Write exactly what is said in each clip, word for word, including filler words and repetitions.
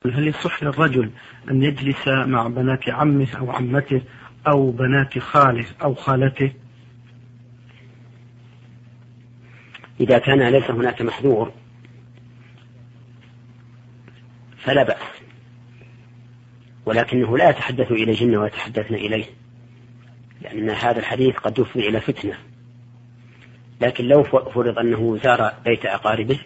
هل يصح للرجل أن يجلس مع بنات عمه أو عمته أو بنات خاله أو خالته؟ إذا كان ليس هناك محذور فلا بأس، ولكنه لا يتحدث إلى جن ويتحدثن إليه، لأن هذا الحديث قد يفضي إلى فتنة. لكن لو فرض أنه زار بيت أقاربه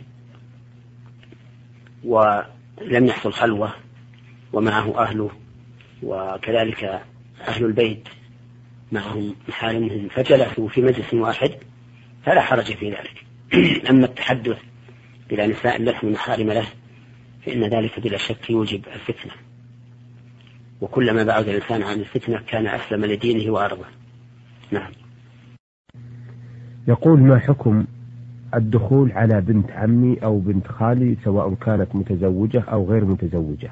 ولم يحصل خلوة ومعه أهله وكذلك أهل البيت معهم محارمهم فجلسوا في مجلس واحد فلا حرج في ذلك. أما التحدث بلا نساء لهم محارم له فإن ذلك بلا شك يوجب الفتنة، وكلما بعد الإنسان عن الفتنة كان أسلم لدينه وأرضه. نعم. يقول: ما حكم الدخول على بنت عمي أو بنت خالي سواء كانت متزوجة أو غير متزوجة؟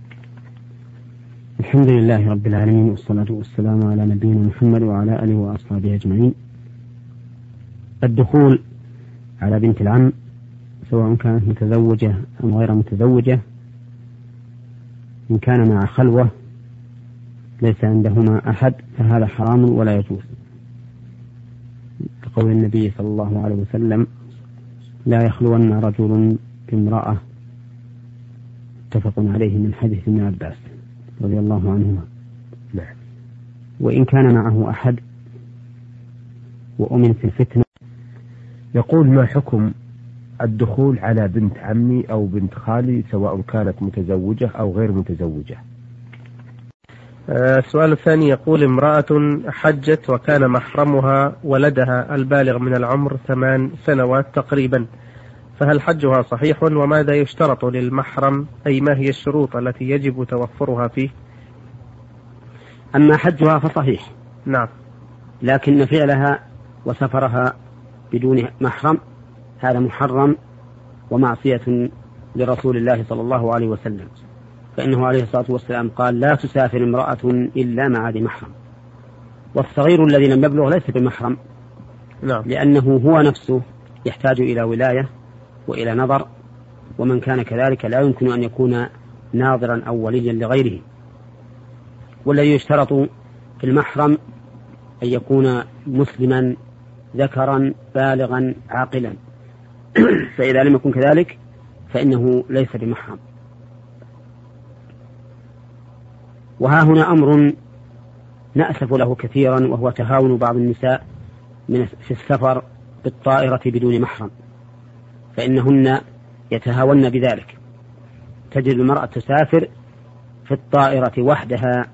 الحمد لله رب العالمين، والصلاة والسلام على نبينا محمد وعلى آله وأصحابه أجمعين. الدخول على بنت العم سواء كانت متزوجة أو غير متزوجة إن كان مع خلوة ليس عندهما أحد فهذا حرام ولا يجوز، كقول النبي صلى الله عليه وسلم: لا يخلون رجل بامرأة، متفق عليه من حديث ابن عباس رضي الله عنهما. وإن كان معه أحد وأمن في الفتنة. يقول: ما حكم الدخول على بنت عمي أو بنت خالي سواء كانت متزوجة أو غير متزوجة؟ السؤال الثاني يقول: امرأة حجت وكان محرمها ولدها البالغ من العمر ثمان سنوات تقريبا، فهل حجها صحيح؟ وماذا يشترط للمحرم، أي ما هي الشروط التي يجب توفرها فيه؟ أما حجها فصحيح. نعم. لكن فعلها وسفرها بدون محرم هذا محرم ومعصية لرسول الله صلى الله عليه وسلم، فإنه عليه الصلاة والسلام قال: لا تسافر امرأة إلا مع ذي محرم. والصغير الذي لم يبلغ ليس بمحرم. نعم. لأنه هو نفسه يحتاج إلى ولاية وإلى نظر، ومن كان كذلك لا يمكن أن يكون ناظرا أو وليا لغيره. والذي يشترط في المحرم أن يكون مسلما ذكرا بالغا عاقلا، فإذا لم يكن كذلك فإنه ليس بمحرم. وها هنا أمر نأسف له كثيرا، وهو تهاون بعض النساء من في السفر بالطائرة بدون محرم، فإنهن يتهاون بذلك. تجد المرأة تسافر في الطائرة وحدها،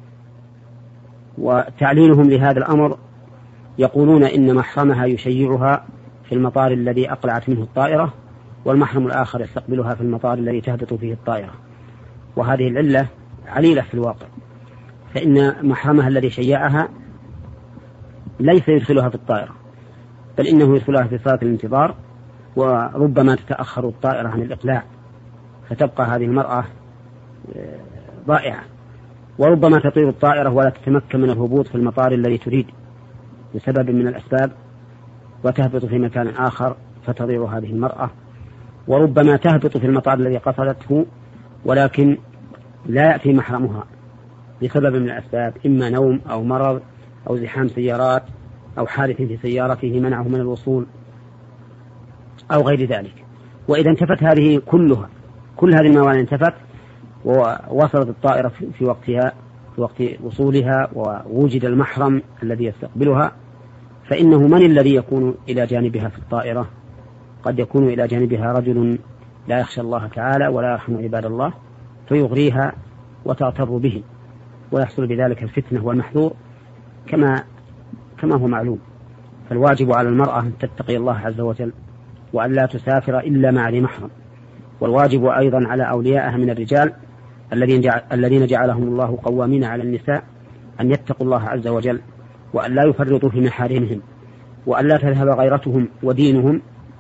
وتعليلهم لهذا الأمر يقولون إن محرمها يشيعها في المطار الذي أقلعت منه الطائرة، والمحرم الآخر يستقبلها في المطار الذي تهبط فيه الطائرة. وهذه العلة عليلة في الواقع، فإن محرمها الذي شيعها ليس يدخلها في الطائرة، بل إنه يدخلها في صالة الانتظار، وربما تتأخر الطائرة عن الإقلاع فتبقى هذه المرأة ضائعة، وربما تطير الطائرة ولا تتمكن من الهبوط في المطار الذي تريد بسبب من الأسباب، وتهبط في مكان آخر فتضيع هذه المرأة. وربما تهبط في المطار الذي قصدته ولكن لا يأتي محرمها بسبب من الأسباب، إما نوم أو مرض أو زحام سيارات أو حادث في سيارته منعه من الوصول أو غير ذلك. وإذا انتفت هذه كلها كل هذه الموانع انتفت ووصلت الطائرة في وقتها في وقت وصولها ووجد المحرم الذي يستقبلها، فإنه من الذي يكون إلى جانبها في الطائرة؟ قد يكون إلى جانبها رجل لا يخشى الله تعالى ولا يرحم عباد الله فيغريها وتغتر به، ويحصل بذلك الفتنة والمحذور كما كما هو معلوم. فالواجب على المرأة أن تتقي الله عز وجل وأن لا تسافر إلا مع ذي محرم. والواجب أيضا على أوليائها من الرجال الذين جعلهم الله قوامين على النساء أن يتقوا الله عز وجل وأن لا يفرطوا في محارمهم وأن لا تذهب غيرتهم ودينهم،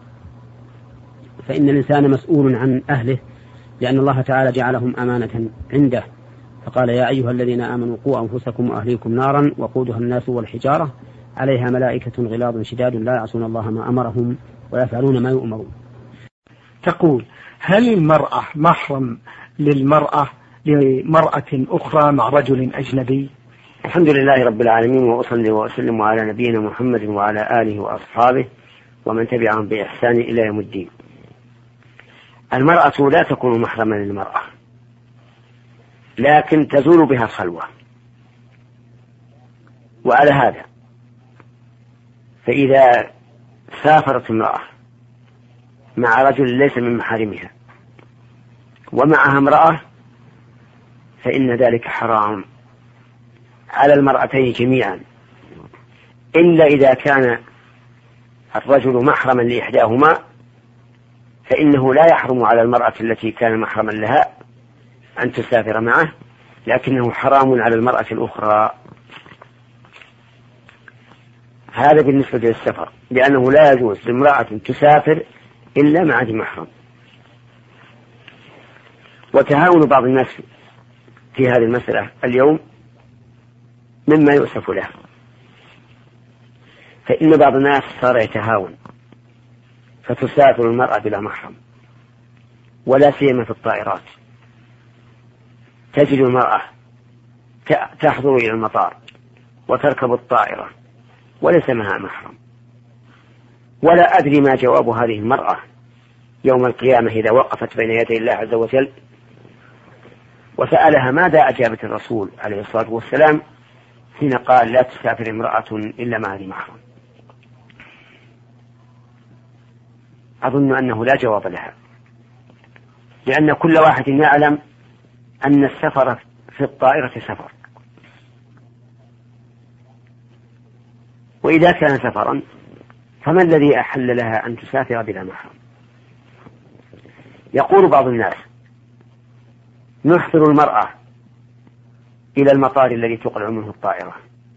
فإن الإنسان مسؤول عن أهله، لأن الله تعالى جعلهم أمانة عنده، فقال: يا أيها الذين آمنوا قوا أنفسكم وأهليكم نارا وقودها الناس والحجارة عليها ملائكة غلاظ شداد لا يعصون الله ما أمرهم ويفعلون ما يؤمرون. تقول: هل المرأة محرم للمرأة لمرأة أخرى مع رجل أجنبي؟ الحمد لله رب العالمين، وأصلي وأسلم على نبينا محمد وعلى آله وأصحابه ومن تبعهم بإحسان إلى يوم الدين. المرأة لا تكون محرما للمرأة، لكن تزول بها الخلوة. وعلى هذا فإذا سافرت امرأة مع رجل ليس من محارمها ومعها امرأة فإن ذلك حرام على المرأتين جميعا، إلا إذا كان الرجل محرما لإحداهما فإنه لا يحرم على المرأة التي كان محرما لها أن تسافر معه، لكنه حرام على المرأة الأخرى. هذا بالنسبة للسفر، لأنه لا يجوز لامرأة تسافر إلا مع ذي محرم. وتهاون بعض الناس في هذه المسألة اليوم مما يؤسف له، فإن بعض الناس صار يتهاون فتسافر المرأة بلا محرم، ولا سيما في الطائرات. تجد المرأة تحضر إلى المطار وتركب الطائرة وليس معها محرم، ولا أدري ما جواب هذه المرأة يوم القيامة إذا وقفت بين يدي الله عز وجل وسألها ماذا أجابت الرسول عليه الصلاة والسلام حين قال لا تسافر امرأة إلا مع ذي محرم. أظن أنه لا جواب لها، لأن كل واحد يعلم أن السفر في الطائرة سفر، وإذا كان سفرا فما الذي أحل لها أن تسافر بلا محرم؟ يقول بعض الناس نحضر المرأة إلى المطار الذي تقلع منه الطائرة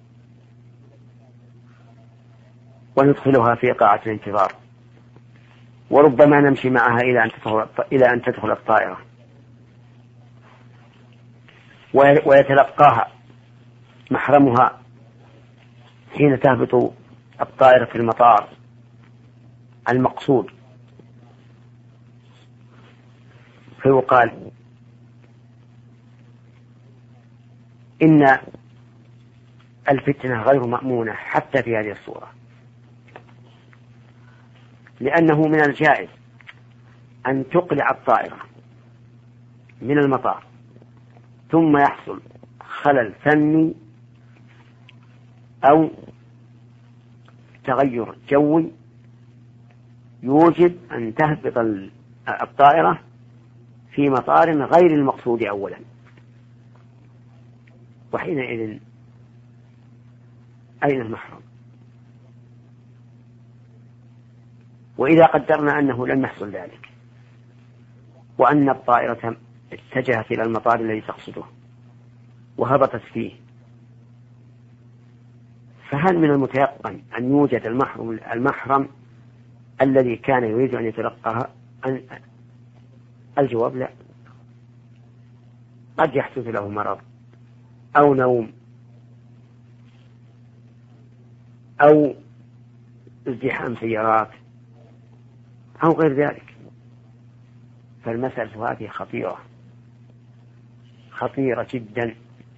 وندخلها في قاعة الانتظار، وربما نمشي معها إلى أن تدخل إلى أن تدخل الطائرة، ويتلقاها محرمها حين تهبط الطائرة في المطار المقصود، فيقال إن الفتنة غير مأمونة حتى في هذه الصورة، لأنه من الجائز أن تقلع الطائرة من المطار ثم يحصل خلل فني أو تغير جوي يوجب أن تهبط الطائرة في مطار غير المقصود أولا، وحينئذ أين المحرم؟ وإذا قدرنا أنه لم يحصل ذلك وأن الطائرة اتجهت إلى المطار الذي تقصده وهبطت فيه، فهل من المتيقن أن يوجد المحرم, المحرم الذي كان يريد أن يتلقاها؟ الجواب لا. قد يحدث له مرض أو نوم أو ازدحام سيارات أو غير ذلك، فالمسألة هذه خطيرة خطيرة جدا.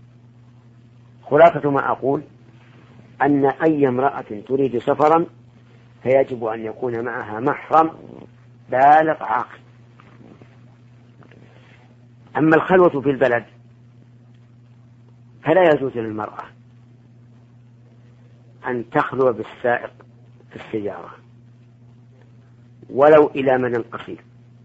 خلاصة ما أقول أن أي امرأة تريد سفرا فيجب أن يكون معها محرم بالغ عاقل. أما الخلوة في البلد فلا يجوز للمرأة أن تخلو بالسائق في السيارة ولو إلى مدى قصير،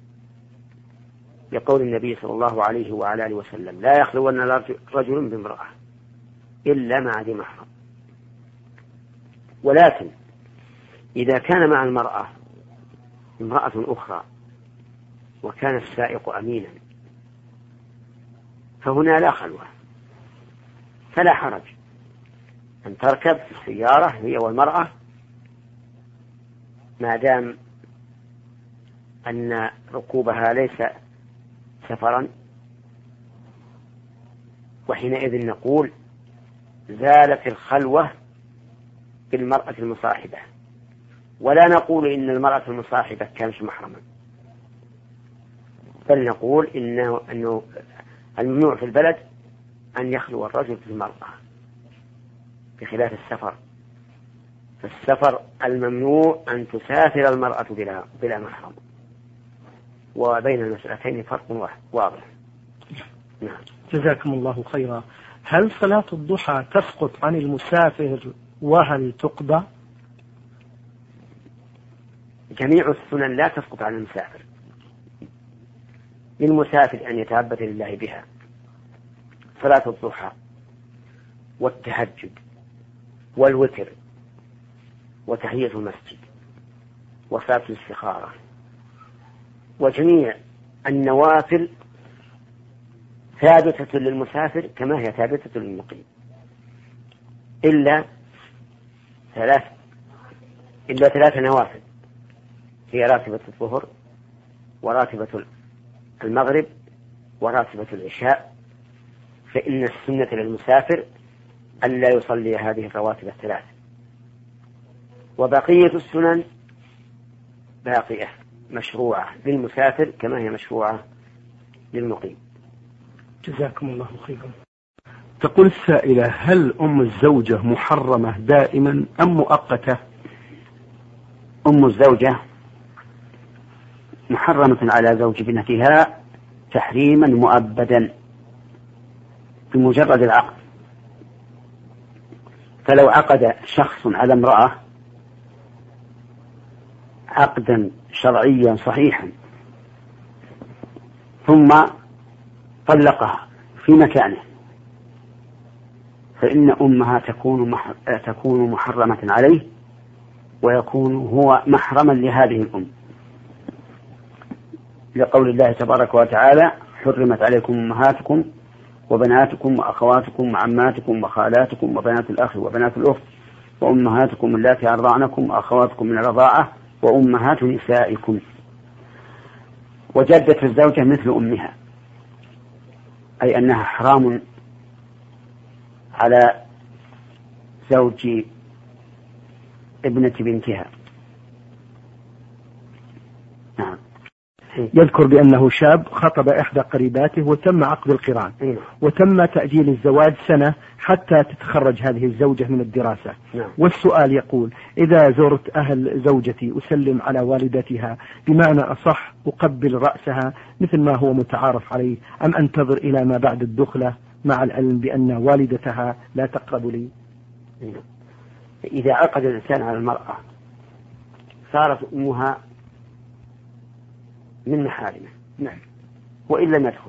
لقول النبي صلى الله عليه وعلى آله وسلم لا يخلون رجل بامرأة إلا مع ذي محرم. ولكن إذا كان مع المرأة امرأة أخرى وكان السائق أمينا فهنا لا خلوة، فلا حرج أن تركب في السيارة هي والمرأة ما دام أن ركوبها ليس سفرا، وحينئذ نقول زالت الخلوة بالمرأة المصاحبة، ولا نقول إن المرأة المصاحبة كانت محرما. بل نقول إنه, إنه الممنوع في البلد أن يخلو الرجل بالمرأة بخلاف السفر. في السفر الممنوع أن تسافر المرأة بلا, بلا محرم، وبين المسألتين فرق واضح. نعم. جزاكم الله خيرا. هل صلاة الضحى تسقط عن المسافر وهل تقضى؟ جميع السنن لا تسقط عن المسافر. للمسافر أن يتعبد لله بها، صلاة الضحى والتهجد والوتر وتحية المسجد وصلاة الاستخارة وجميع النوافل ثابتة للمسافر كما هي ثابتة للمقيم، إلا ثلاث إلا ثلاث نوافل هي راتبة الظهر وراتبة المغرب وراتبة العشاء، فإن السنة للمسافر ألا يصلي هذه الرواتب الثلاث، وبقية السنن باقية مشروعة للمسافر كما هي مشروعة للمقيم. جزاكم الله خيرا. تقول السائلة: هل أم الزوجة محرمة دائما أم مؤقتة؟ أم الزوجة محرمة على زوج ابنتها تحريما مؤبدا بمجرد العقد، فلو عقد شخص على امرأة عقدا شرعيا صحيحا ثم طلقها في مكانه فإن أمها تكون مح... تكون محرمة عليه ويكون هو محرما لهذه الأم، لقول الله تبارك وتعالى: حرمت عليكم أمهاتكم وبناتكم وأخواتكم وعماتكم وخالاتكم وبنات الأخ وبنات الأخت وأمهاتكم اللاتي أرضعنكم وأخواتكم من الرضاعة وأمهات نسائكم. وجدة الزوجة مثل أمها، أي أنها حرام على زوج ابنة بنتها. نعم. يذكر بأنه شاب خطب إحدى قريباته وتم عقد القران وتم تأجيل الزواج سنة حتى تتخرج هذه الزوجة من الدراسة. نعم. والسؤال يقول: إذا زرت أهل زوجتي أسلم على والدتها، بمعنى أصح أقبل رأسها مثل ما هو متعارف عليه، أم أنتظر إلى ما بعد الدخلة مع العلم بأن والدتها لا تقرب لي؟ إذا عقد الإنسان على المرأة صارت أمها من محارمه، نعم، وإن لم يدخل.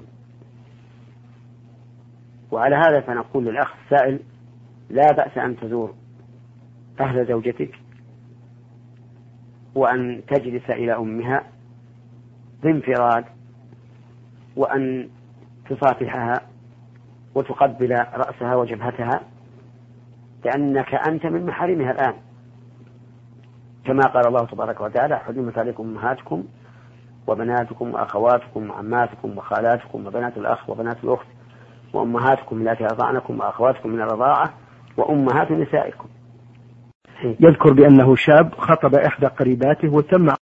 وعلى هذا فنقول للأخ السائل: لا بأس أن تزور أهل زوجتك وأن تجلس إلى أمها بانفراد وأن تصافحها وتقبل رأسها وجبهتها، لأنك أنت من محارمها الآن، كما قال الله تبارك وتعالى: حرمت عليكم أمهاتكم وبناتكم وأخواتكم وعماتكم وخالاتكم وبنات الأخ وبنات الأخت وأمهاتكم التي أرضعنكم وأخواتكم من الرضاعة وأمهات نسائكم. يذكر بأنه شاب خطب إحدى قريباته وتم